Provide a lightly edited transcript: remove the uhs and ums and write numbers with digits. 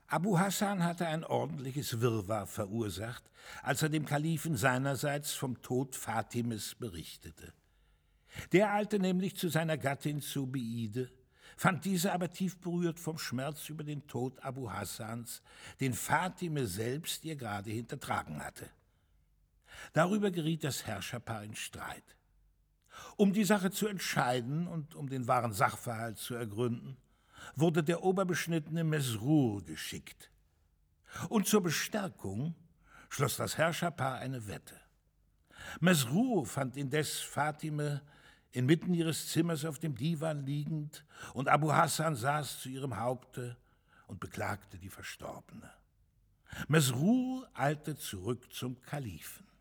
Abu Hassan hatte ein ordentliches Wirrwarr verursacht, als er dem Kalifen seinerseits vom Tod Fatimes berichtete. Der eilte nämlich zu seiner Gattin Zubeide, fand diese aber tief berührt vom Schmerz über den Tod Abu Hassans, den Fatime selbst ihr gerade hintertragen hatte. Darüber geriet das Herrscherpaar in Streit. Um die Sache zu entscheiden und um den wahren Sachverhalt zu ergründen, wurde der Oberbeschnittene Mesrur geschickt. Und zur Bestärkung schloss das Herrscherpaar eine Wette. Mesrur fand indes Fatime inmitten ihres Zimmers auf dem Divan liegend, und Abu Hassan saß zu ihrem Haupte und beklagte die Verstorbene. Mesrur eilte zurück zum Kalifen.